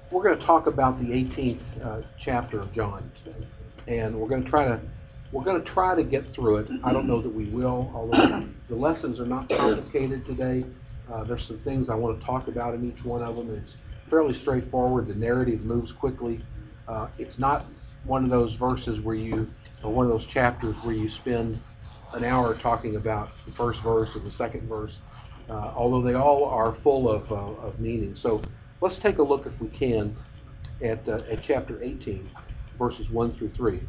We're going to talk about the 18th chapter of John today, and we're going to try to get through it. I don't know that we will, although the lessons are not complicated today. There's some things I want to talk about in each one of them. It's fairly straightforward. The narrative moves quickly. It's not one of those verses or one of those chapters where you spend an hour talking about the first verse or the second verse, although they all are full of meaning. So let's take a look, if we can, at chapter 18, verses 1 through 3.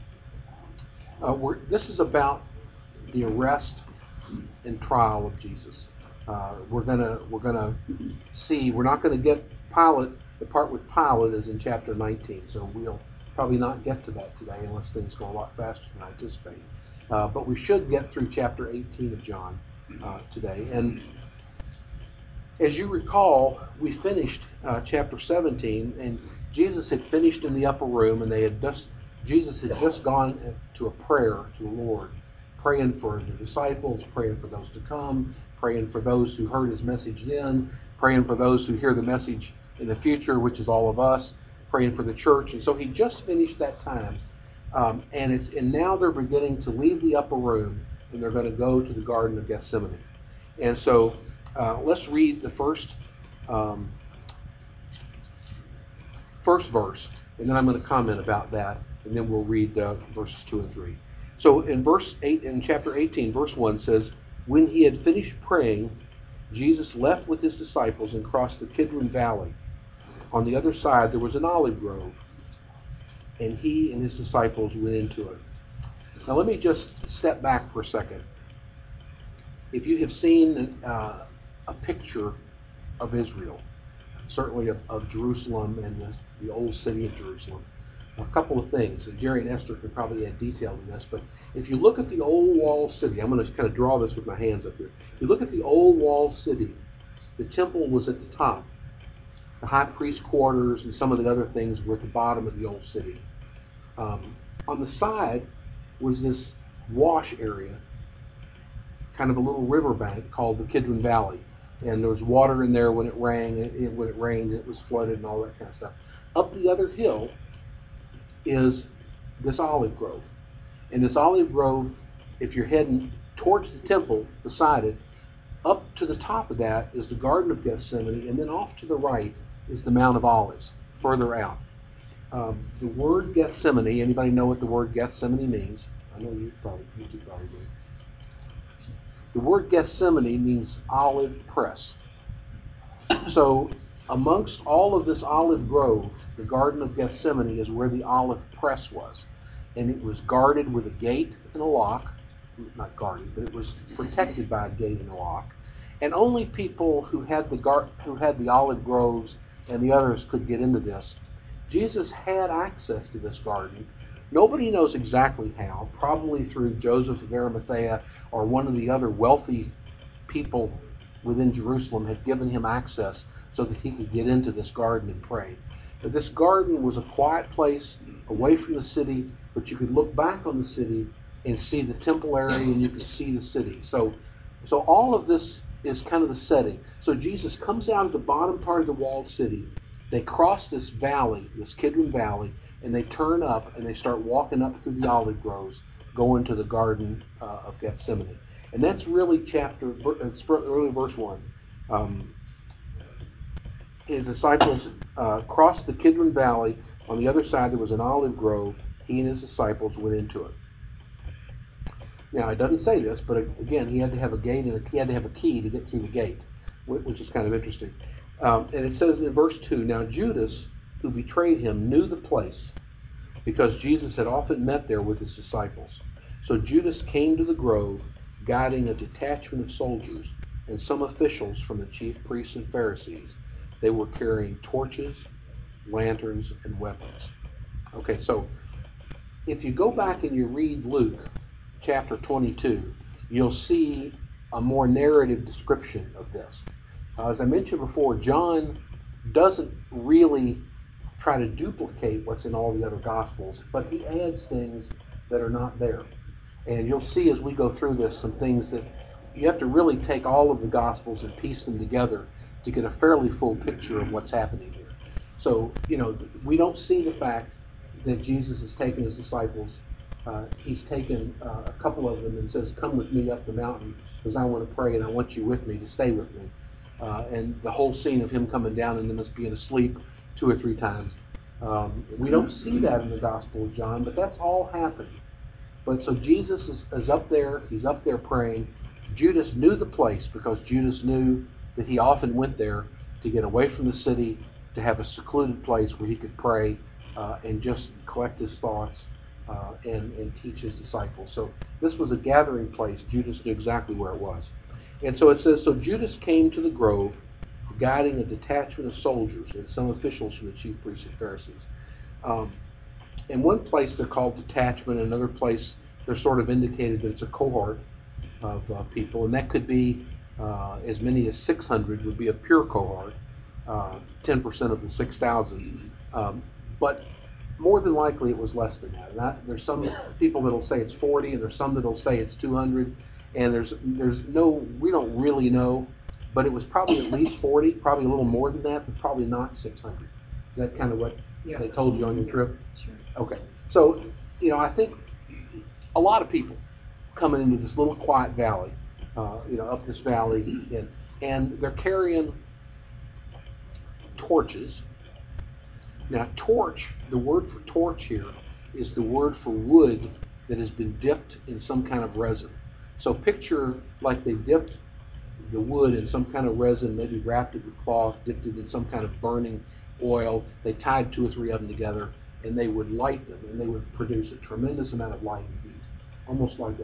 This is about the arrest and trial of Jesus. We're gonna see. We're not going to get Pilate. The part with Pilate is in chapter 19, so we'll probably not get to that today unless things go a lot faster than I anticipate. But we should get through chapter 18 of John today. And as you recall, we finished chapter 17, and Jesus had finished in the upper room, and Jesus had just gone to a prayer to the Lord, praying for the disciples, praying for those to come, praying for those who heard his message then, praying for those who hear the message in the future, which is all of us, praying for the church. And so he just finished that time. And now they're beginning to leave the upper room, and they're going to go to the Garden of Gethsemane. And so let's read the first verse, and then I'm going to comment about that, and then we'll read verses 2 and 3. So in chapter 18, verse 1 says, "When he had finished praying, Jesus left with his disciples and crossed the Kidron Valley. On the other side there was an olive grove, and he and his disciples went into it." Now let me just step back for a second. If you have seen a picture of Israel, certainly of Jerusalem and the old city of Jerusalem, a couple of things, and Jerry and Esther could probably add detail to this, but if you look at the old wall city, I'm going to kind of draw this with my hands up here. If you look at the old wall city, the temple was at the top. The high priest quarters and some of the other things were at the bottom of the old city. On the side was this wash area, kind of a little riverbank called the Kidron Valley. And there was water in there when it rained. When it rained, it was flooded and all that kind of stuff. Up the other hill is this olive grove. And this olive grove, if you're heading towards the temple, beside it, up to the top of that is the Garden of Gethsemane, and then off to the right is the Mount of Olives, further out. The word Gethsemane, anybody know what the word Gethsemane means? I know you two probably do. The word Gethsemane means olive press. So amongst all of this olive grove, the Garden of Gethsemane is where the olive press was. And it was guarded with a gate and a lock. Not guarded, but it was protected by a gate and a lock. And only people who had the olive groves and the others could get into this. Jesus had access to this garden. Nobody knows exactly how, probably through Joseph of Arimathea or one of the other wealthy people within Jerusalem had given him access so that he could get into this garden and pray. But this garden was a quiet place away from the city, but you could look back on the city and see the temple area, and you could see the city. So all of this is kind of the setting. So Jesus comes out of the bottom part of the walled city. They cross this valley, this Kidron Valley, and they turn up and they start walking up through the olive groves, going to the Garden of Gethsemane. And that's really early verse 1. His disciples crossed the Kidron Valley. On the other side there was an olive grove. He and his disciples went into it. Now it doesn't say this, but again, he had to have a gate and he had to have a key to get through the gate, which is kind of interesting. And it says in verse 2, "Now Judas, who betrayed him, knew the place, because Jesus had often met there with his disciples. So Judas came to the grove, guiding a detachment of soldiers and some officials from the chief priests and Pharisees. They were carrying torches, lanterns, and weapons." Okay, so if you go back and you read Luke chapter 22, you'll see a more narrative description of this. As I mentioned before, John doesn't really try to duplicate what's in all the other Gospels, but he adds things that are not there. And you'll see as we go through this some things that you have to really take all of the Gospels and piece them together to get a fairly full picture of what's happening here. So, we don't see the fact that Jesus has taken his disciples. He's taken a couple of them and says, "Come with me up the mountain because I want to pray and I want you with me to stay with me." And the whole scene of him coming down and them as being asleep 2 or 3 times. We don't see that in the Gospel of John, but that's all happening. But so Jesus is up there. He's up there praying. Judas knew the place because Judas knew that he often went there to get away from the city, to have a secluded place where he could pray and just collect his thoughts and teach his disciples. So this was a gathering place. Judas knew exactly where it was. And so it says, so Judas came to the grove, guiding a detachment of soldiers and some officials from the chief priests and Pharisees. In one place they're called detachment, in another place they're sort of indicated that it's a cohort of people, and that could be as many as 600 would be a pure cohort, 10% of the 6,000. But more than likely it was less than that. And there's some people that'll say it's 40, and there's some that'll say it's 200, and we don't really know, but it was probably at least 40, probably a little more than that, but probably not 600. Is that kind of what they told you on your trip? Sure. Okay. So, I think a lot of people coming into this little quiet valley, up this valley, and they're carrying torches. Now, torch, the word for torch here is the word for wood that has been dipped in some kind of resin. So picture like they dipped the wood in some kind of resin, maybe wrapped it with cloth, dipped it in some kind of burning oil. They tied 2 or 3 of them together, and they would light them, and they would produce a tremendous amount of light and heat, almost like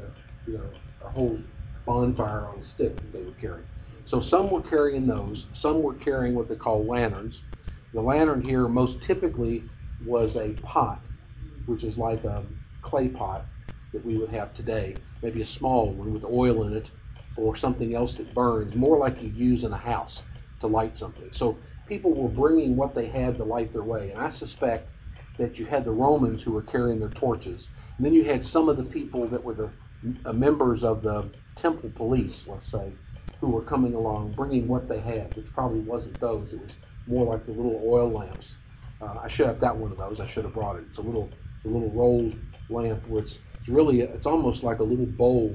a whole bonfire on a stick that they would carry. So some were carrying those. Some were carrying what they call lanterns. The lantern here most typically was a pot, which is like a clay pot that we would have today, maybe a small one with oil in it or something else that burns, more like you'd use in a house to light something. So people were bringing what they had to light their way. And I suspect that you had the Romans who were carrying their torches. And then you had some of the people that were the members of the temple police, let's say, who were coming along bringing what they had, which probably wasn't those. It was more like the little oil lamps. I should have got one of those. I should have brought it. It's a little rolled lamp where it's almost like a little bowl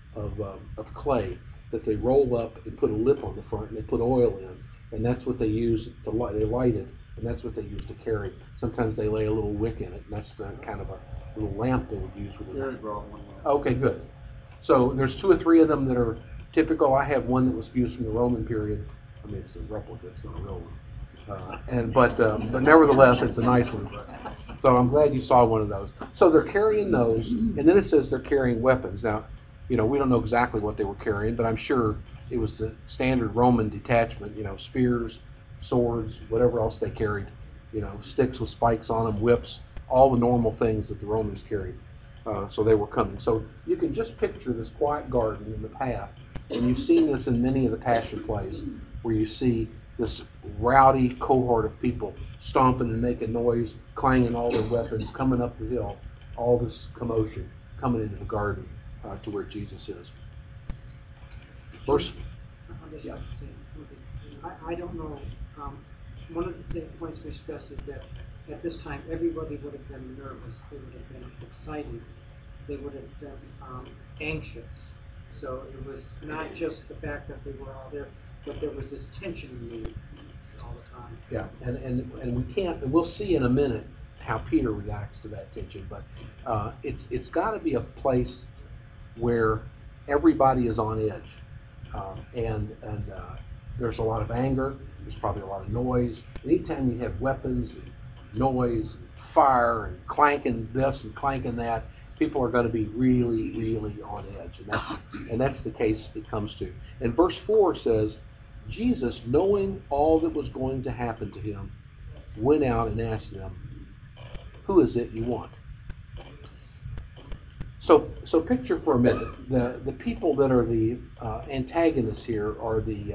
of clay that they roll up and put a lip on the front, and they put oil in, and that's what they use to light. They light it, and that's what they use to carry. Sometimes they lay a little wick in it, and that's the kind of a little lamp they would use with it. Very broad one. Okay, good. So there's 2 or 3 of them that are typical. I have one that was used from the Roman period. I mean, it's a replica; it's not a real one. But nevertheless, it's a nice one. So I'm glad you saw one of those. So they're carrying those, and then it says they're carrying weapons. Now, we don't know exactly what they were carrying, but I'm sure it was the standard Roman detachment, spears, swords, whatever else they carried, sticks with spikes on them, whips, all the normal things that the Romans carried. So they were coming. So you can just picture this quiet garden in the path, and you've seen this in many of the Passion plays, where you see this rowdy cohort of people stomping and making noise, clanging all their weapons, coming up the hill, all this commotion coming into the garden to where Jesus is. Verse. Yeah. I don't know. One of the points we stressed is that at this time everybody would have been nervous. They would have been excited. They would have been anxious. So it was not just the fact that they were all there, but there was this tension in the air all the time. Yeah, and we can't. We'll see in a minute how Peter reacts to that tension, but it's got to be a place where everybody is on edge, and there's a lot of anger. There's probably a lot of noise. Anytime you have weapons, noise, fire, and clanking this and clanking that, people are going to be really, really on edge, and that's the case it comes to. And verse 4 says, Jesus, knowing all that was going to happen to him, went out and asked them, "Who is it you want?" So picture for a minute the people that are the antagonists here are the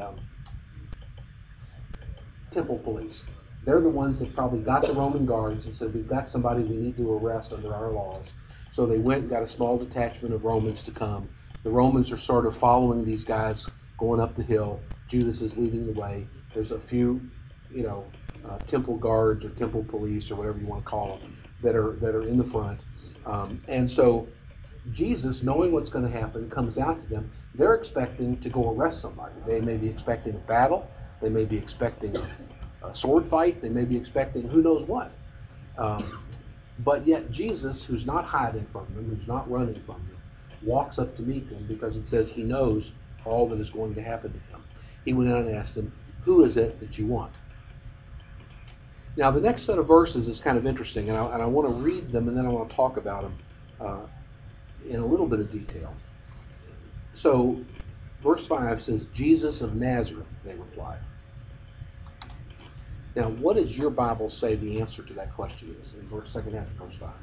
temple police. They're the ones that probably got the Roman guards and said, "We've got somebody we need to arrest under our laws." So they went and got a small detachment of Romans to come. The Romans are sort of following these guys going up the hill. Judas is leading the way. There's a few, temple guards or temple police or whatever you want to call them that are in the front. And so Jesus, knowing what's going to happen, comes out to them. They're expecting to go arrest somebody. They may be expecting a battle. They may be expecting a sword fight. They may be expecting who knows what. But yet Jesus, who's not hiding from them, who's not running from them, walks up to meet them because it says he knows all that is going to happen to him. He went out and asked them, "Who is it that you want?" Now the next set of verses is kind of interesting, and I want to read them and then I want to talk about them in a little bit of detail. So verse 5 says, "Jesus of Nazareth," they replied. Now, what does your Bible say the answer to that question is in the second half of verse 5?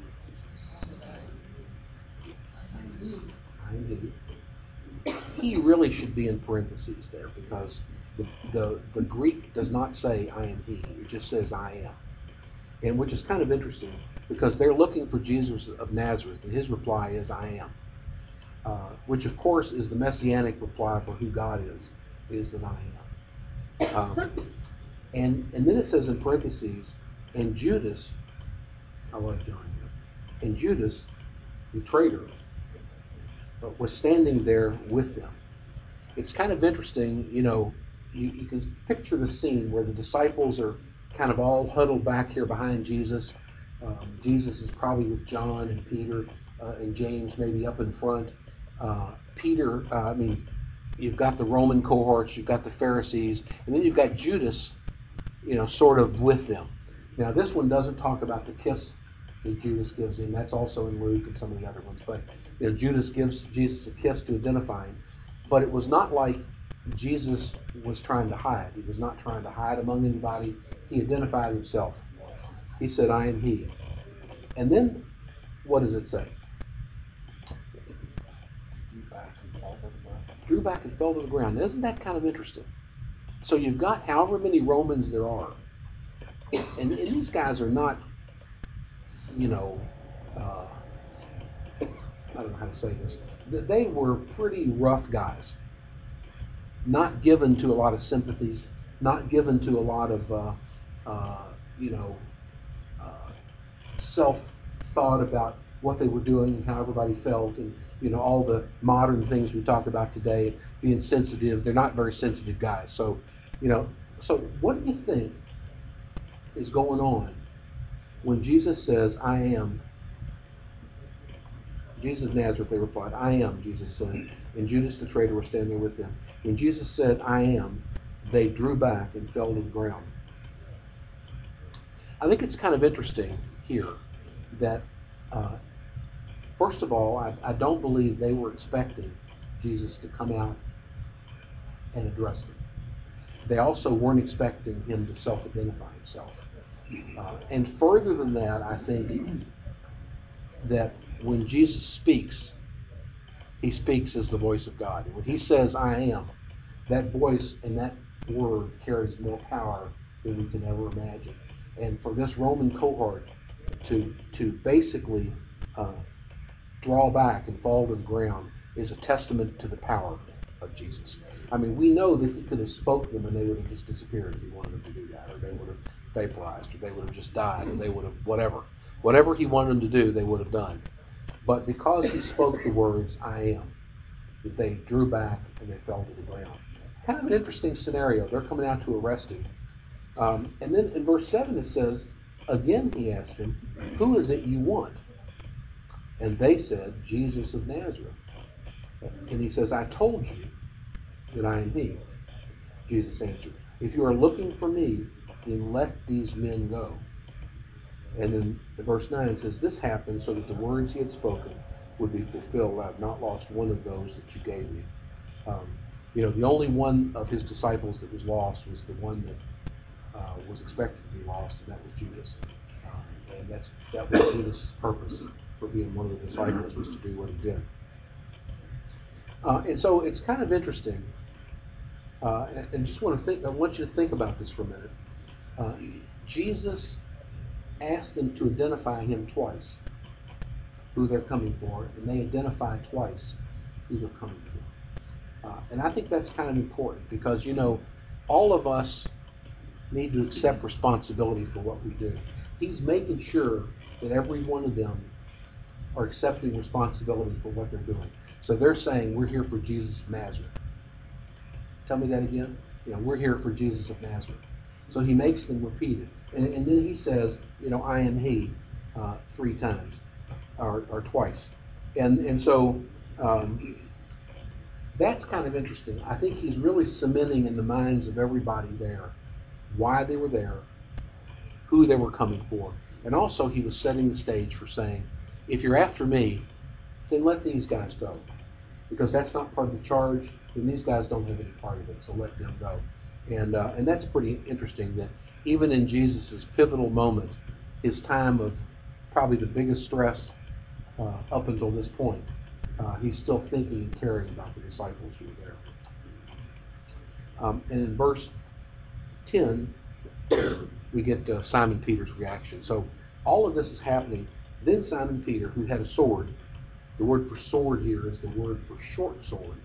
I am he. He really should be in parentheses there because the Greek does not say I am he. It just says I am. And which is kind of interesting because they're looking for Jesus of Nazareth, and his reply is I am. Which, of course, is the messianic reply for who God is that I am. And then it says in parentheses, and Judas, I like John here, and Judas, the traitor, was standing there with them. It's kind of interesting, you can picture the scene where the disciples are kind of all huddled back here behind Jesus. Jesus is probably with John and Peter and James maybe up in front. You've got the Roman cohorts, you've got the Pharisees, and then you've got Judas, sort of with them. Now, this one doesn't talk about the kiss that Judas gives him. That's also in Luke and some of the other ones. But Judas gives Jesus a kiss to identify him. But it was not like Jesus was trying to hide. He was not trying to hide among anybody. He identified himself. He said, I am he. And then, what does it say? Drew back and fell to the ground. Isn't that kind of interesting? So you've got however many Romans there are. And these guys are not, I don't know how to say this. They were pretty rough guys. Not given to a lot of sympathies. Not given to a lot of, self-thought about what they were doing and how everybody felt and, all the modern things we talk about today, being sensitive. They're not very sensitive guys. So, so what do you think is going on when Jesus says, I am? Jesus of Nazareth, they replied, I am, Jesus said. And Judas the traitor was standing with them. When Jesus said, I am, they drew back and fell to the ground. I think it's kind of interesting here that, first of all, I don't believe they were expecting Jesus to come out and address them. They also weren't expecting him to self-identify himself. And further than that, I think that when Jesus speaks, he speaks as the voice of God. When he says, I am, that voice and that word carries more power than we can ever imagine. And for this Roman cohort to basically draw back and fall to the ground is a testament to the power of Jesus. I mean, we know that he could have spoke them and they would have just disappeared if he wanted them to do that, or they would have vaporized, or they would have just died, or they would have whatever he wanted them to do, they would have done. But because he spoke the words, I am, they drew back and they fell to the ground. Kind of an interesting scenario. They're coming out to arrest him. And then in verse 7 it says, again he asked him, who is it you want? And they said, Jesus of Nazareth. And he says, I told you that I am he. Jesus answered, if you are looking for me, then let these men go. And then verse 9 says, this happened so that the words he had spoken would be fulfilled. I have not lost one of those that you gave me. The only one of his disciples that was lost was the one that was expected to be lost, and that was Judas. And that was Judas' purpose for being one of the disciples, was to do what he did. And so it's kind of interesting. And just I want you to think about this for a minute. Jesus asked them to identify him twice, who they're coming for, and they identify twice who they're coming for. And I think that's kind of important because, all of us need to accept responsibility for what we do. He's making sure that every one of them are accepting responsibility for what they're doing. So they're saying, we're here for Jesus of Nazareth. Tell me that again. We're here for Jesus of Nazareth. So he makes them repeat it. And then he says, I am he, 3 times, or twice. And so that's kind of interesting. I think he's really cementing in the minds of everybody there why they were there, who they were coming for. And also he was setting the stage for saying, if you're after me, then let these guys go. Because that's not part of the charge, and these guys don't have any part of it, so let them go. And that's pretty interesting that even in Jesus' pivotal moment, his time of probably the biggest stress up until this point, he's still thinking and caring about the disciples who were there. And in verse 10, we get Simon Peter's reaction. So all of this is happening. Then Simon Peter, who had a sword, the word for sword here is the word for short sword.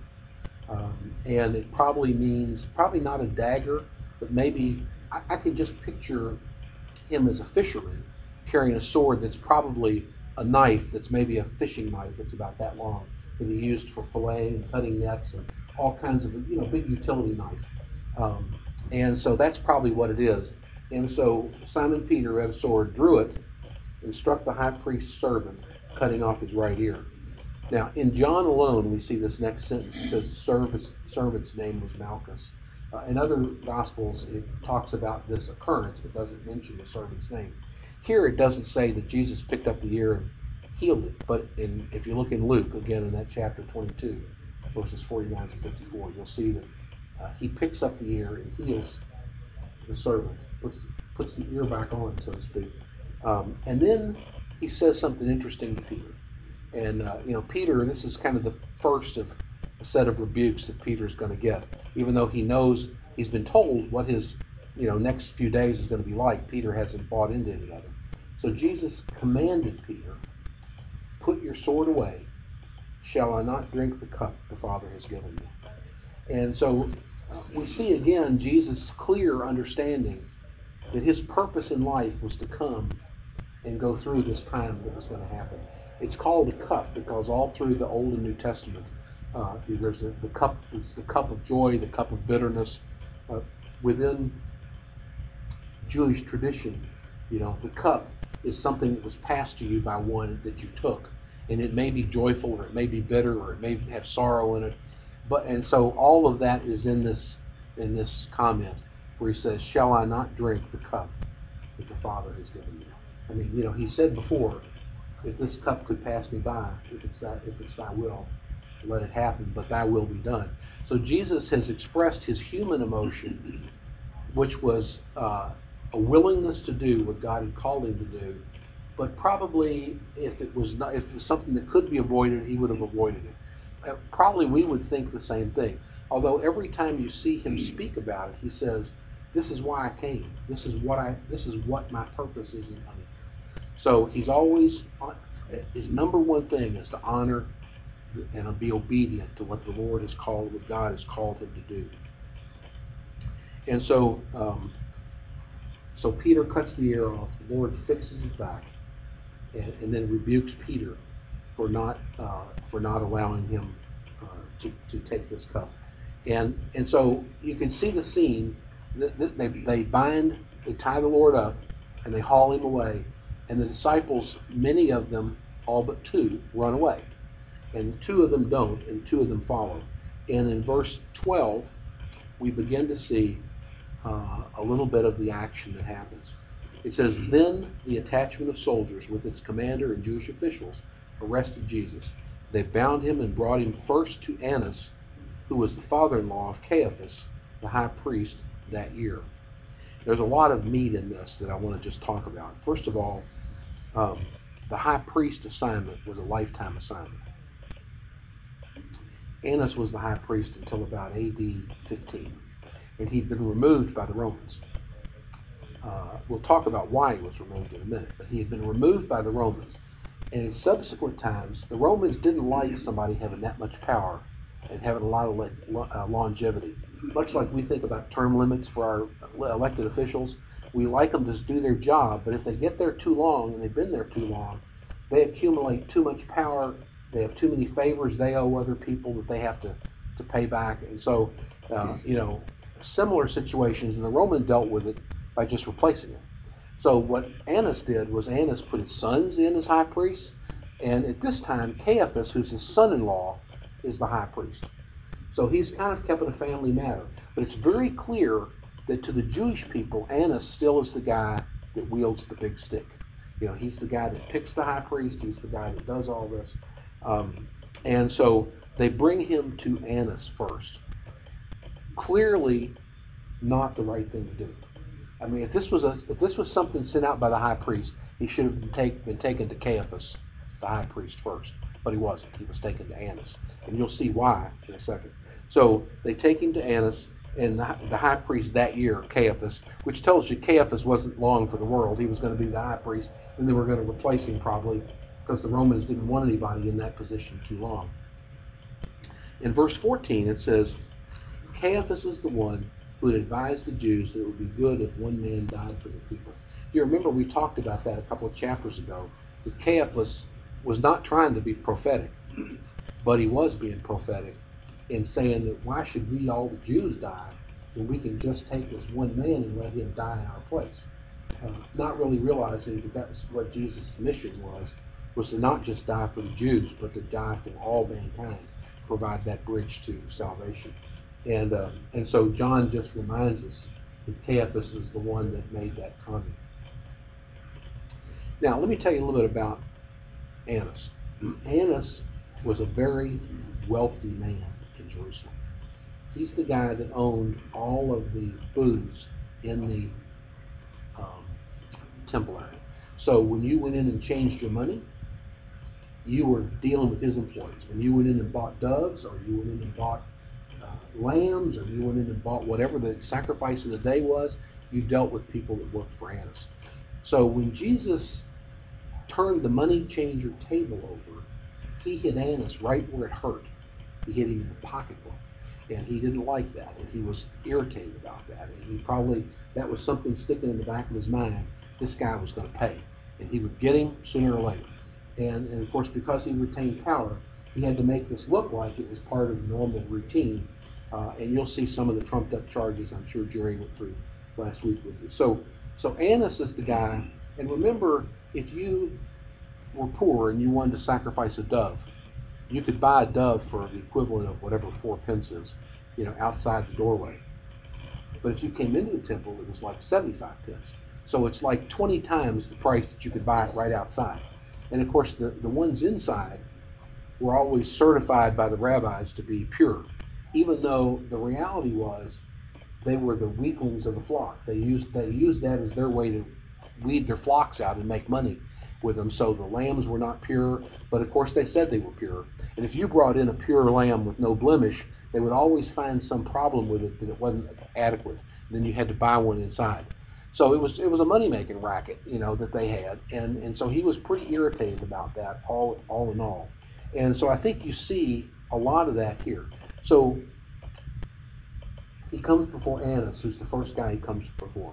And it probably means, probably not a dagger, but maybe, I can just picture him as a fisherman carrying a sword that's probably a knife that's maybe a fishing knife that's about that long, that he used for filleting and cutting nets and all kinds of, big utility knife. And so that's probably what it is. And so Simon Peter, who had a sword, drew it and struck the high priest's servant, cutting off his right ear. Now, in John alone, we see this next sentence. It says the servant's name was Malchus. In other Gospels, it talks about this occurrence, but doesn't mention the servant's name. Here, it doesn't say that Jesus picked up the ear and healed it, but if you look in Luke, again in that chapter 22, verses 49 to 54, you'll see that he picks up the ear and heals the servant, puts the ear back on, so to speak. And then he says something interesting to Peter. And, Peter, this is kind of the first of a set of rebukes that Peter's going to get. Even though he knows, he's been told what his, next few days is going to be like, Peter hasn't bought into any of it. So Jesus commanded Peter, put your sword away. Shall I not drink the cup the Father has given me? And so we see again Jesus' clear understanding that his purpose in life was to come and go through this time that was going to happen. It's called a cup because all through the Old and New Testament, there's the cup. It's the cup of joy, the cup of bitterness. Within Jewish tradition, the cup is something that was passed to you by one that you took, and it may be joyful, or it may be bitter, or it may have sorrow in it. And so all of that is in this comment where he says, "Shall I not drink the cup that the Father has given me?" I mean, he said before, if this cup could pass me by, if it's thy will, let it happen, but thy will be done. So Jesus has expressed his human emotion, which was a willingness to do what God had called him to do, but probably if it was something that could be avoided, he would have avoided it. Probably we would think the same thing. Although every time you see him speak about it, he says, "This is why I came. This is what my purpose is in coming." So he's always, his number one thing is to honor and be obedient to what the Lord has called, what God has called him to do. And so, so Peter cuts the ear off. The Lord fixes it back, and then rebukes Peter for not allowing him to take this cup. And so you can see the scene. They tie the Lord up, and they haul him away. And the disciples, many of them, all but 2, run away. And 2 of them don't, and 2 of them follow. And in verse 12, we begin to see a little bit of the action that happens. It says, "Then the attachment of soldiers with its commander and Jewish officials arrested Jesus. They bound him and brought him first to Annas, who was the father-in-law of Caiaphas, the high priest, that year." There's a lot of meat in this that I want to just talk about. First of all, the high priest assignment was a lifetime assignment. Annas was the high priest until about AD 15, and he'd been removed by the Romans. We'll talk about why he was removed in a minute, but he had been removed by the Romans. And in subsequent times, the Romans didn't like somebody having that much power and having a lot of longevity. much like we think about term limits for our elected officials. We like them to just do their job, but if they get there too long and they've been there too long, they accumulate too much power. They have too many favors they owe other people that they have to pay back. And so, similar situations, and the Roman dealt with it by just replacing it. So what Annas did was Annas put his sons in as high priests, and at this time, Caiaphas, who's his son-in-law, is the high priest. So he's kind of kept it a family matter. But it's very clear that to the Jewish people, Annas still is the guy that wields the big stick. He's the guy that picks the high priest. He's the guy that does all this. And so they bring him to Annas first. Clearly not the right thing to do. I mean, if this was something sent out by the high priest, he should have been taken to Caiaphas, the high priest, first. But he wasn't. He was taken to Annas. And you'll see why in a second. So they take him to Annas, and the high priest that year, Caiaphas, which tells you Caiaphas wasn't long for the world. He was going to be the high priest, and they were going to replace him probably because the Romans didn't want anybody in that position too long. In verse 14, it says, Caiaphas is the one who had advised the Jews that it would be good if one man died for the people. If you remember, we talked about that a couple of chapters ago, that Caiaphas was not trying to be prophetic, but he was being prophetic in saying that why should we, all the Jews, die when we can just take this one man and let him die in our place? Not really realizing that that's what Jesus' mission was to not just die for the Jews, but to die for all mankind, provide that bridge to salvation. And so John just reminds us that Caiaphas is the one that made that comment. Now, let me tell you a little bit about Annas. Annas was a very wealthy man in Jerusalem. He's the guy that owned all of the booths in the temple area. So when you went in and changed your money, you were dealing with his employees. When you went in and bought doves, or you went in and bought lambs, or you went in and bought whatever the sacrifice of the day was, you dealt with people that worked for Annas. So when Jesus turned the money changer table over, he hit Annas right where it hurt. He hit him in the pocketbook. And he didn't like that, and he was irritated about that. And that was something sticking in the back of his mind. This guy was going to pay, and he would get him sooner or later. And of course, because he retained power, he had to make this look like it was part of the normal routine. And you'll see some of the trumped up charges I'm sure Jerry went through last week with you. So Annas is the guy. And remember, if you were poor and you wanted to sacrifice a dove, you could buy a dove for the equivalent of whatever 4 pence is, outside the doorway. But if you came into the temple, it was like 75 pence. So it's like 20 times the price that you could buy it right outside. And of course, the ones inside were always certified by the rabbis to be pure, even though the reality was they were the weaklings of the flock. They used that as their way to weed their flocks out and make money with them. So the lambs were not pure, but of course they said they were pure. And if you brought in a pure lamb with no blemish, they would always find some problem with it, that it wasn't adequate. Then you had to buy one inside. So it was a money-making racket, that they had. And so he was pretty irritated about that, all in all. And so I think you see a lot of that here. So he comes before Annas, who's the first guy he comes before.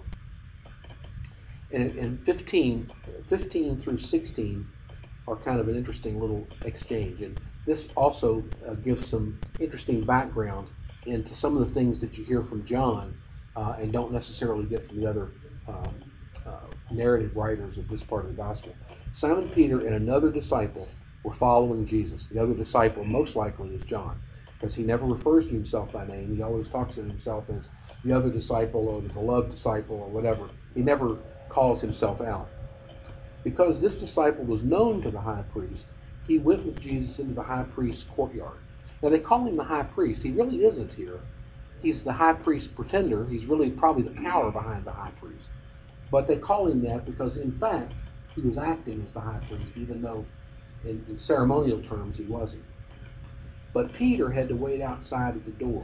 And 15 through 16 are kind of an interesting little exchange. And this also gives some interesting background into some of the things that you hear from John and don't necessarily get from the other narrative writers of this part of the gospel. Simon Peter and another disciple were following Jesus. The other disciple most likely is John, because he never refers to himself by name. He always talks of himself as the other disciple or the beloved disciple or whatever. He never calls himself out. Because this disciple was known to the high priest, he went with Jesus into the high priest's courtyard. Now they call him the high priest. He really isn't here. He's the high priest pretender. He's really probably the power behind the high priest. But they call him that because, in fact, he was acting as the high priest, even though in ceremonial terms he wasn't. But Peter had to wait outside at the door.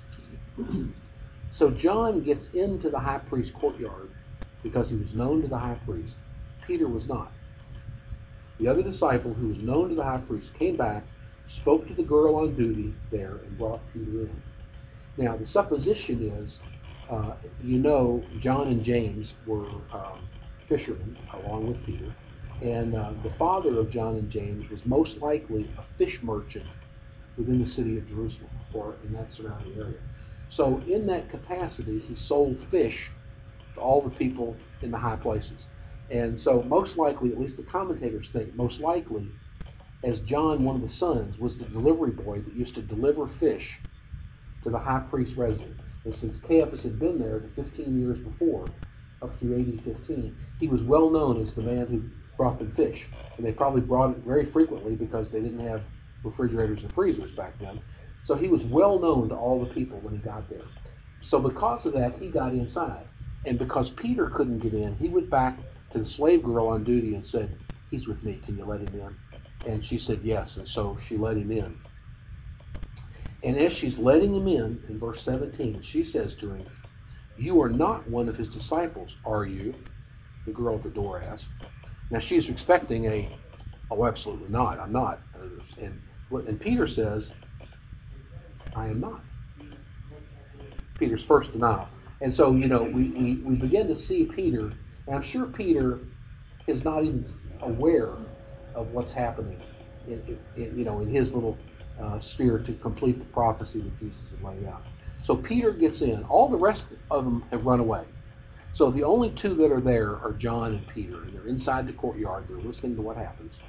So John gets into the high priest's courtyard because he was known to the high priest. Peter was not. The other disciple, who was known to the high priest, came back, spoke to the girl on duty there, and brought Peter in. Now, the supposition is, John and James were fishermen along with Peter, and the father of John and James was most likely a fish merchant within the city of Jerusalem or in that surrounding area. So in that capacity, he sold fish to all the people in the high places. And so most likely, at least the commentators think, most likely, as John, one of the sons, was the delivery boy that used to deliver fish to the high priest's residence. And since Caiaphas had been there the 15 years before, up through AD 15, he was well known as the man who brought them fish. And they probably brought it very frequently because they didn't have refrigerators and freezers back then. So he was well known to all the people when he got there. So because of that, he got inside. And because Peter couldn't get in, he went back to the slave girl on duty and said, "He's with me, can you let him in?" And she said yes, and so she let him in. And as she's letting him in verse 17, she says to him, "You are not one of his disciples, are you?" The girl at the door asked. Now she's expecting "Oh, absolutely not, I'm not." And Peter says, "I am not." Peter's first denial. And so, we begin to see Peter, and I'm sure Peter is not even aware of what's happening in his little sphere to complete the prophecy that Jesus had laid out. So Peter gets in. All the rest of them have run away. So the only two that are there are John and Peter, and they're inside the courtyard. They're listening to what happens.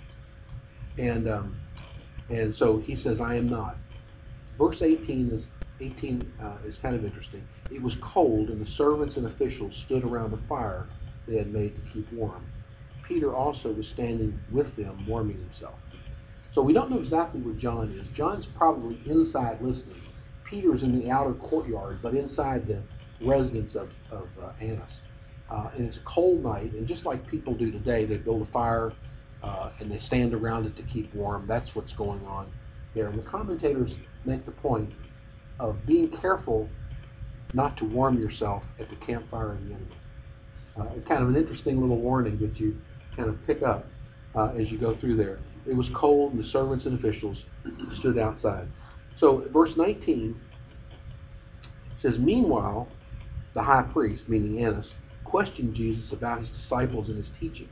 And so he says, "I am not." Verse 18 is kind of interesting. It was cold, and the servants and officials stood around the fire they had made to keep warm. Peter also was standing with them, warming himself. So we don't know exactly where John is. John's probably inside listening. Peter's in the outer courtyard, but inside the residence of Annas. And it's a cold night, and just like people do today, they build a fire and they stand around it to keep warm. That's what's going on there. And the commentators make the point of being careful not to warm yourself at the campfire of the enemy. Kind of an interesting little warning that you kind of pick up as you go through there. It was cold, and the servants and officials stood outside. So verse 19 says, "Meanwhile, the high priest," meaning Annas, questioned Jesus about his disciples and his teaching.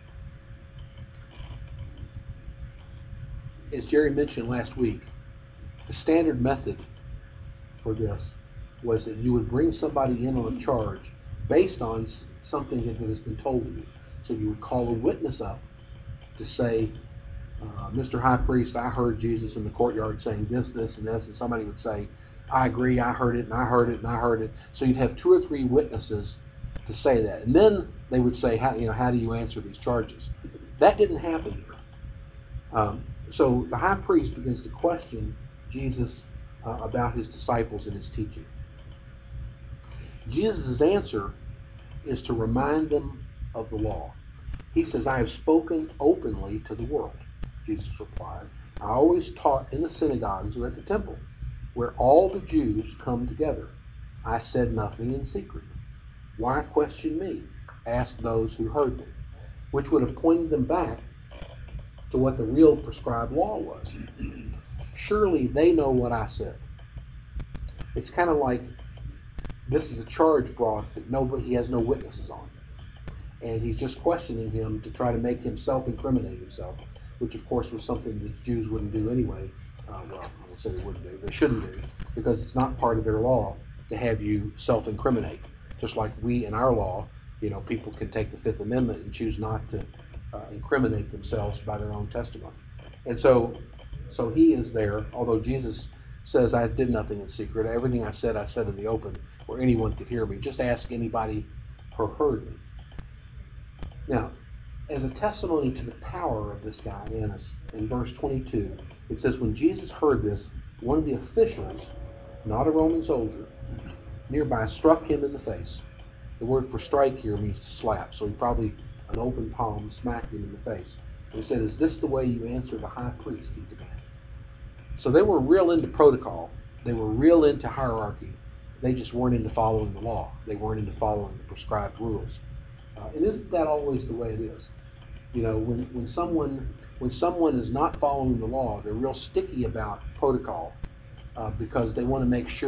As Jerry mentioned last week, the standard method for this was that you would bring somebody in on a charge based on something that has been told to you. So you would call a witness up to say, "Mr. High Priest, I heard Jesus in the courtyard saying this, this, and this," and somebody would say, "I agree, I heard it, and I heard it, and I heard it." So you'd have 2 or 3 witnesses to say that. And then they would say, how do you answer these charges? That didn't happen here. So the high priest begins to question Jesus about his disciples and his teaching. Jesus' answer is to remind them of the law. He says, "I have spoken openly to the world," Jesus replied. "I always taught in the synagogues or at the temple, where all the Jews come together. I said nothing in secret. Why question me? Ask those who heard me," which would have pointed them back to what the real prescribed law was. Surely they know what I said. It's kind of like this is a charge brought that he has no witnesses on. And he's just questioning him to try to make him self-incriminate himself, which of course was something that Jews wouldn't do anyway. I won't say they wouldn't do. They shouldn't do, because it's not part of their law to have you self-incriminate. Just like we in our law, people can take the Fifth Amendment and choose not to incriminate themselves by their own testimony. And so he is there, although Jesus says, "I did nothing in secret. Everything I said in the open, where anyone could hear me. Just ask anybody who heard me." Now, as a testimony to the power of this guy, Annas, in verse 22, it says, "When Jesus heard this, one of the officials, not a Roman soldier, nearby struck him in the face." The word for strike here means to slap, so he probably, an open palm, smacked him in the face. And he said, "Is this the way you answer the high priest?" he demanded. So they were real into protocol. They were real into hierarchy. They just weren't into following the law. They weren't into following the prescribed rules. And isn't that always the way it is? When someone is not following the law, they're real sticky about protocol because they want to make sure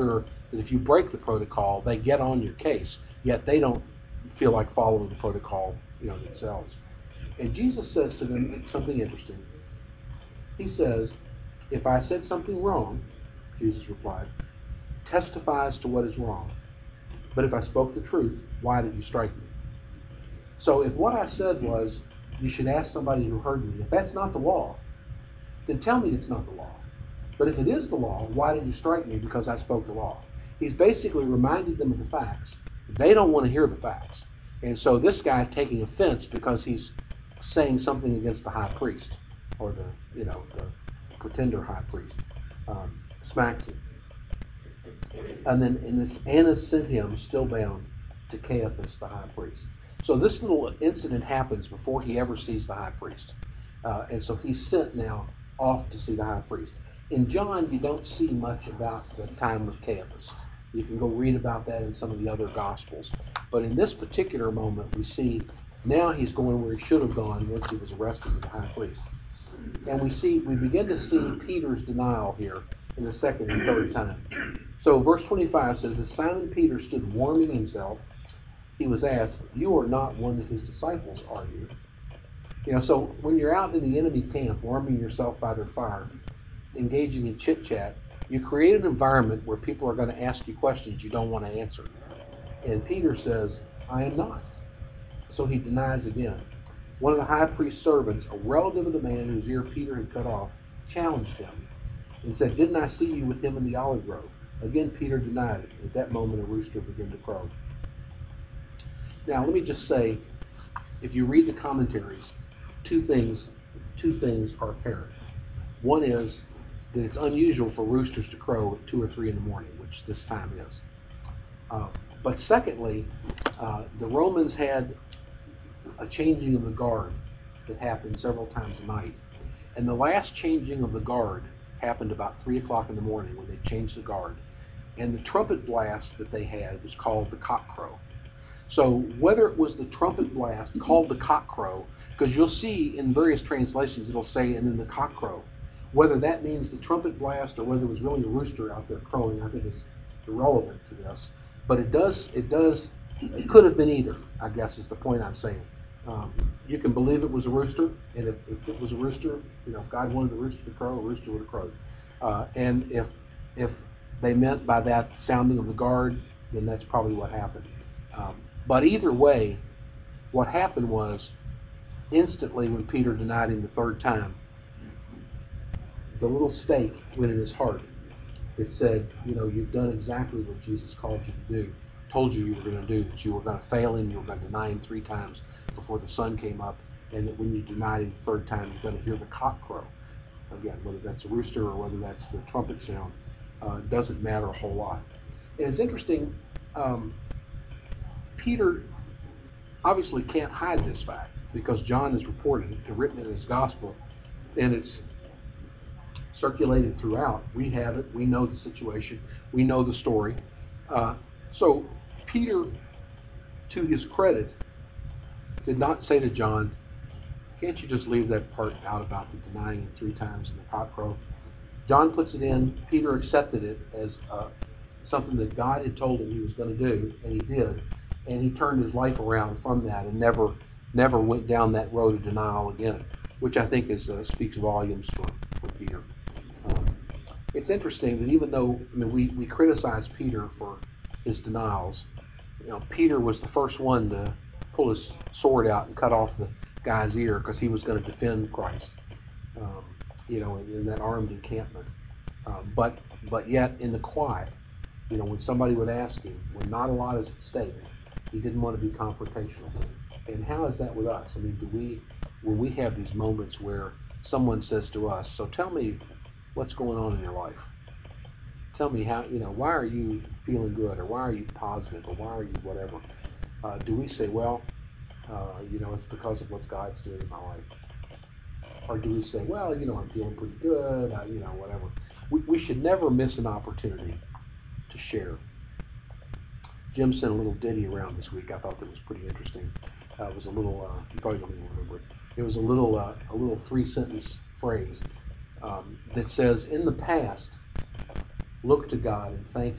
that if you break the protocol, they get on your case, yet they don't feel like following the protocol, themselves. And Jesus says to them something interesting. He says, if I said something wrong, Jesus replied, testifies to what is wrong. But if I spoke the truth, why did you strike me? So if what I said was, you should ask somebody who heard me, if that's not the law, then tell me it's not the law. But if it is the law, why did you strike me? Because I spoke the law. He's basically reminded them of the facts. They don't want to hear the facts. And so this guy taking offense because he's saying something against the high priest, or the pretender high priest, smacks him. And then Annas sent him, still bound, to Caiaphas, the high priest. So this little incident happens before he ever sees the high priest. And so he's sent now off to see the high priest. In John, you don't see much about the time with Caiaphas. You can go read about that in some of the other Gospels. But in this particular moment, we see now he's going where he should have gone once he was arrested with the high priest. And we begin to see Peter's denial here in the second and third time. So verse 25 says, as Simon Peter stood warming himself, he was asked, you are not one of his disciples, are you? So when you're out in the enemy camp, warming yourself by their fire, engaging in chit-chat, you create an environment where people are going to ask you questions you don't want to answer. And Peter says, I am not. So he denies again. One of the high priest's servants, a relative of the man whose ear Peter had cut off, challenged him and said, didn't I see you with him in the olive grove? Again, Peter denied it. At that moment, a rooster began to crow. Now, let me just say, if you read the commentaries, two things are apparent. One is that it's unusual for roosters to crow at 2 or 3 in the morning, which this time is. But secondly, the Romans had a changing of the guard that happened several times a night. And the last changing of the guard happened about 3 o'clock in the morning when they changed the guard. And the trumpet blast that they had was called the cock crow. So whether it was the trumpet blast called the cock crow, because you'll see in various translations it'll say, and then the cock crow. Whether that means the trumpet blast or whether it was really a rooster out there crowing, I think is irrelevant to this. But it could have been either, I guess is the point I'm saying. You can believe it was a rooster, and if it was a rooster, if God wanted the rooster to crow, a rooster would have crowed. And if they meant by that sounding of the guard, then that's probably what happened. But either way, what happened was, instantly when Peter denied him the third time, the little stake went in his heart. It said, you've done exactly what Jesus called you to do, told you were going to do, that you were going to fail him, you were going to deny him 3 times before the sun came up, and that when you denied him the third time, you're going to hear the cock crow. Again, whether that's a rooster or whether that's the trumpet sound, doesn't matter a whole lot. And it's interesting, Peter obviously can't hide this fact because John has reported it and written it in his gospel, and it's circulated throughout. We have it. We know the situation. We know the story. So Peter, to his credit, did not say to John, can't you just leave that part out about the denying him 3 times and the cock crow? John puts it in. Peter accepted it as something that God had told him he was going to do, and he did. And he turned his life around from that and never went down that road of denial again, which I think speaks volumes for Peter. It's interesting that even though we criticize Peter for his denials, Peter was the first one to pull his sword out and cut off the guy's ear because he was going to defend Christ, in that armed encampment. But yet in the quiet, when somebody would ask him, when not a lot is at stake, he didn't want to be confrontational. And how is that with us? When we have these moments where someone says to us, so tell me what's going on in your life. Tell me how, why are you feeling good, or why are you positive, or why are you whatever? Do we say, well, it's because of what God's doing in my life? Or do we say, well, I'm feeling pretty good, whatever. We should never miss an opportunity to share. Jim sent a little ditty around this week. I thought that was pretty interesting. It was a little, you probably don't even remember it. It was a little 3-sentence phrase that says, in the past, look to God and thank Him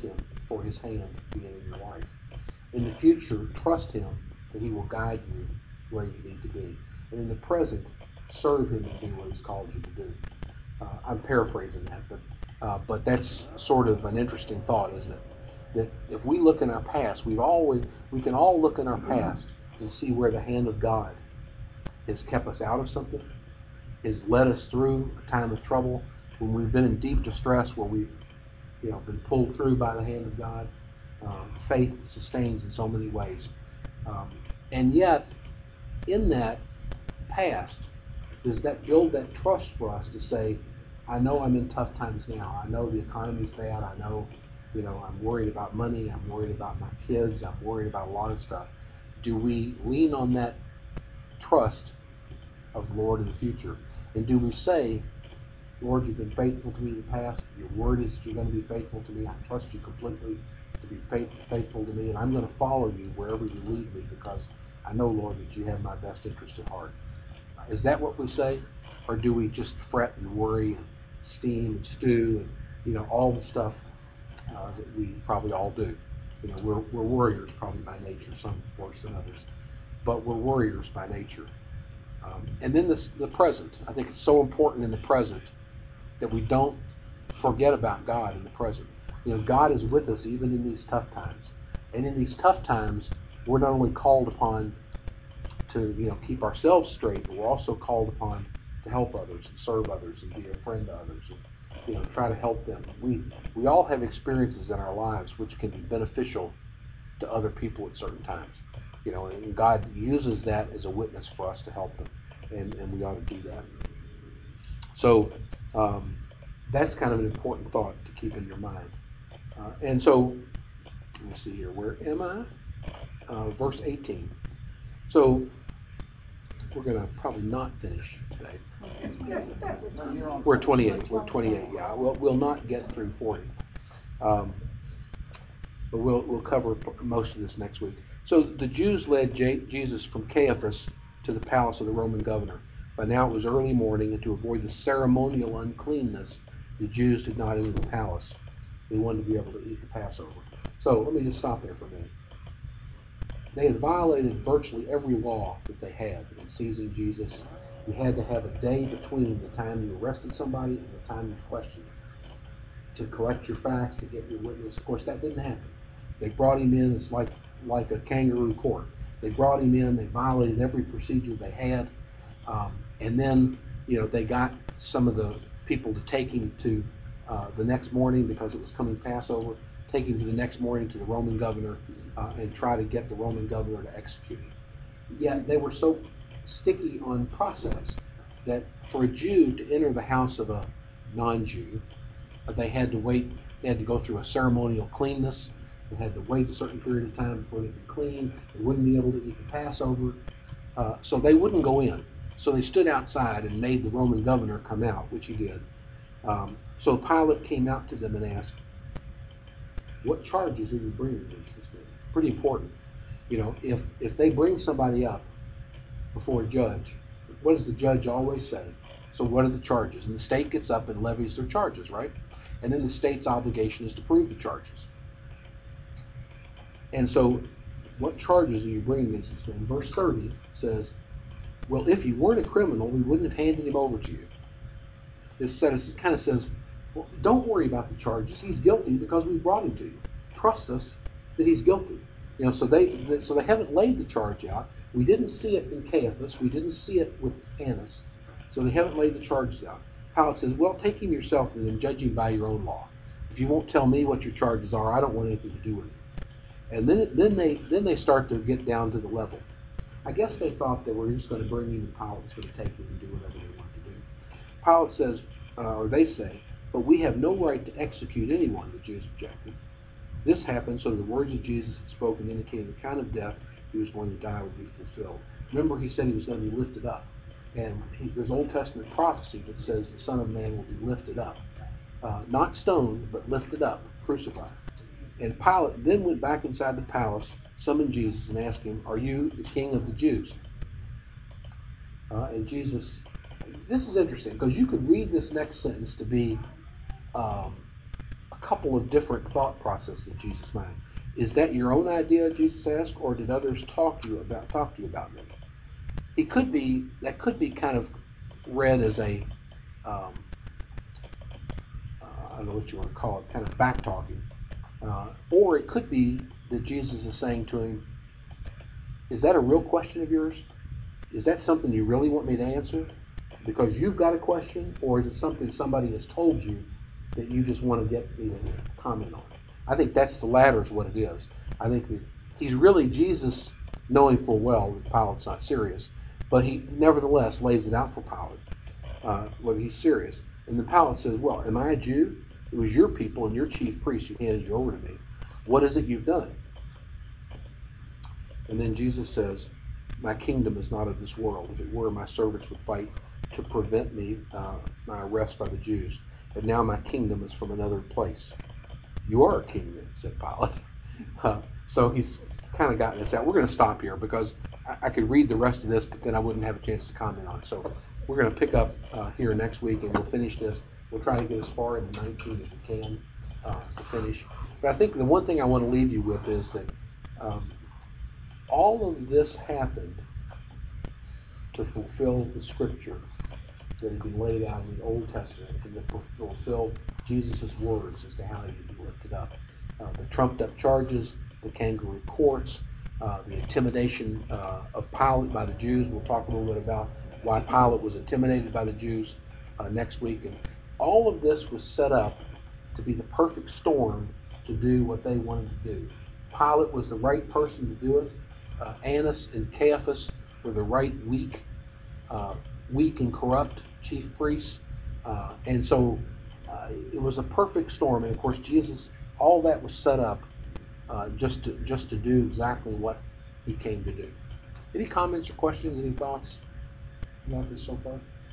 for his hand being in your life. In the future, trust him that he will guide you where you need to be. And in the present, serve him and do what he's called you to do. I'm paraphrasing that, but that's sort of an interesting thought, isn't it? That if we look in our past, we can all look in our past and see where the hand of God has kept us out of something, has led us through a time of trouble, when we've been in deep distress, where we've been pulled through by the hand of God. Faith sustains in so many ways. And yet, in that past, does that build that trust for us to say, I know I'm in tough times now. I know the economy's bad. I know, I'm worried about money. I'm worried about my kids. I'm worried about a lot of stuff. Do we lean on that trust of the Lord in the future? And do we say, Lord, you've been faithful to me in the past. Your word is that you're going to be faithful to me. I trust you completely to be faithful to me, and I'm going to follow you wherever you lead me, because I know, Lord, that you have my best interest at heart. Is that what we say? Or do we just fret and worry and steam and stew and, all the stuff that we probably all do? We're warriors probably by nature, some worse than others. But we're warriors by nature. And then the present. I think it's so important in the present that we don't forget about God in the present. God is with us even in these tough times. And in these tough times, we're not only called upon to keep ourselves straight, but we're also called upon to help others and serve others and be a friend to others and try to help them. We all have experiences in our lives which can be beneficial to other people at certain times. And God uses that as a witness for us to help them, and we ought to do that. So that's kind of an important thought to keep in your mind. And so, let me see here. Where am I? Verse 18. So we're going to probably not finish today. We're 28. We're 28. Yeah. We'll not get through 40. But we'll cover most of this next week. So the Jews led Jesus from Caiaphas to the palace of the Roman governor. By now it was early morning, and to avoid the ceremonial uncleanness, the Jews did not enter the palace. They wanted to be able to eat the Passover. So let me just stop there for a minute. They had violated virtually every law that they had in seizing Jesus. You had to have a day between the time you arrested somebody and the time you questioned them to collect your facts, to get your witness. Of course, that didn't happen. They brought him in. It's like a kangaroo court. They brought him in. They violated every procedure they had. And then, they got some of the people to take him to the next morning, because it was coming Passover, take him to the next morning to the Roman governor and try to get the Roman governor to execute him. Yet they were so sticky on process that for a Jew to enter the house of a non-Jew, they had to wait. They had to go through a ceremonial cleanness. They had to wait a certain period of time before they could clean. They wouldn't be able to eat the Passover. So they wouldn't go in. So they stood outside and made the Roman governor come out, which he did. So Pilate came out to them and asked, what charges are you bringing against this man? Pretty important. If they bring somebody up before a judge, what does the judge always say? So what are the charges? And the state gets up and levies their charges, right? And then the state's obligation is to prove the charges. And so what charges are you bringing against this man? Verse 30 says, well, if you weren't a criminal, we wouldn't have handed him over to you. This kind of says, well, don't worry about the charges. He's guilty because we brought him to you. Trust us that he's guilty. So they haven't laid the charge out. We didn't see it in Caiaphas. We didn't see it with Annas. So they haven't laid the charges out. Pilate says, well, take him yourself then and judge him by your own law. If you won't tell me what your charges are, I don't want anything to do with it. And then they start to get down to the level. I guess they thought they were just going to bring him and Pilate was going to take him and do whatever they wanted to do. Pilate says, or they say, but we have no right to execute anyone, the Jews objected. This happened so the words of Jesus had spoken indicating the kind of death he was going to die would be fulfilled. Remember, he said he was going to be lifted up. And there's Old Testament prophecy that says the Son of Man will be lifted up. Not stoned, but lifted up, crucified. And Pilate then went back inside the palace, summoned Jesus, and asked him, are you the king of the Jews? And Jesus, this is interesting, because you could read this next sentence to be a couple of different thought processes in Jesus' mind. Is that your own idea, Jesus asked, or did others talk to you about me? That could be kind of read as a, I don't know what you want to call it, kind of back talking. Or it could be that Jesus is saying to him, is that a real question of yours? Is that something you really want me to answer? Because you've got a question, or is it something somebody has told you that you just want to get me to comment on? I think that's the latter is what it is. I think that he's really Jesus, knowing full well that Pilate's not serious, but he nevertheless lays it out for Pilate, whether he's serious. And then Pilate says, well, am I a Jew? It was your people and your chief priests who handed you over to me. What is it you've done? And then Jesus says, my kingdom is not of this world. If it were, my servants would fight to prevent me, my arrest by the Jews. But now my kingdom is from another place. You are a king then, said Pilate. So he's kind of gotten this out. We're going to stop here because I could read the rest of this, but then I wouldn't have a chance to comment on it. So we're going to pick up here next week, and we'll finish this. We'll try to get as far into 19 as we can to finish. But I think the one thing I want to leave you with is that all of this happened to fulfill the scripture that had been laid out in the Old Testament and to fulfill Jesus' words as to how he would be lifted up. The trumped-up charges, the kangaroo courts, the intimidation of Pilate by the Jews. We'll talk a little bit about why Pilate was intimidated by the Jews next week. And all of this was set up to be the perfect storm to do what they wanted to do. Pilate was the right person to do it. Annas and Caiaphas were the right weak and corrupt chief priests. And so it was a perfect storm. And of course, Jesus, all that was set up just to do exactly what he came to do. Any comments or questions, any thoughts about this so far?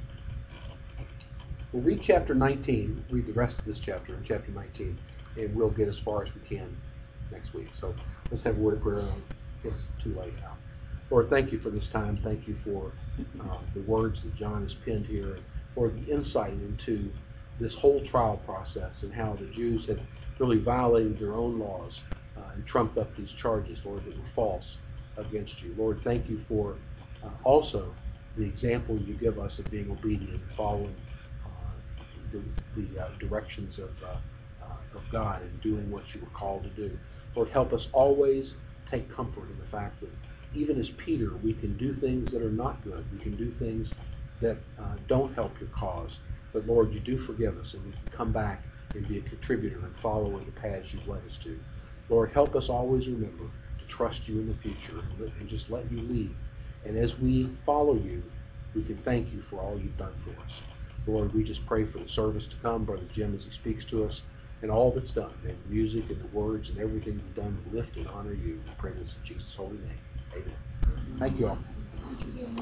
We'll read chapter 19, read the rest of this chapter in chapter 19, and we'll get as far as we can next week. So let's have a word of prayer. It's too late now. Lord, thank you for this time. Thank you for the words that John has penned here, for the insight into this whole trial process and how the Jews had really violated their own laws and trumped up these charges, Lord, that were false against you. Lord, thank you for also the example you give us of being obedient and following the directions of God and doing what you were called to do. Lord, help us always take comfort in the fact that even as Peter, we can do things that are not good. We can do things that don't help your cause. But Lord, you do forgive us, and we can come back and be a contributor and follow in the paths you've led us to. Lord, help us always remember to trust you in the future and just let you lead. And as we follow you, we can thank you for all you've done for us. Lord, we just pray for the service to come, Brother Jim, as he speaks to us, and all that's done, and the music and the words and everything you've done to lift and honor you. We pray this in Jesus' holy name. Amen. Thank you all.